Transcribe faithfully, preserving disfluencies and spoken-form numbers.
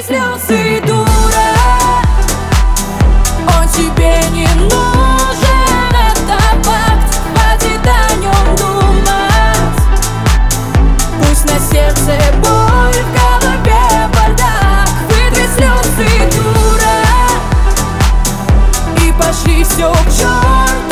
Вытри слезы, дура, он тебе не нужен, это факт, хватит о нем думать. Пусть на сердце боль, в голове бардак. Вытри слезы, дура, и пошли все к черту.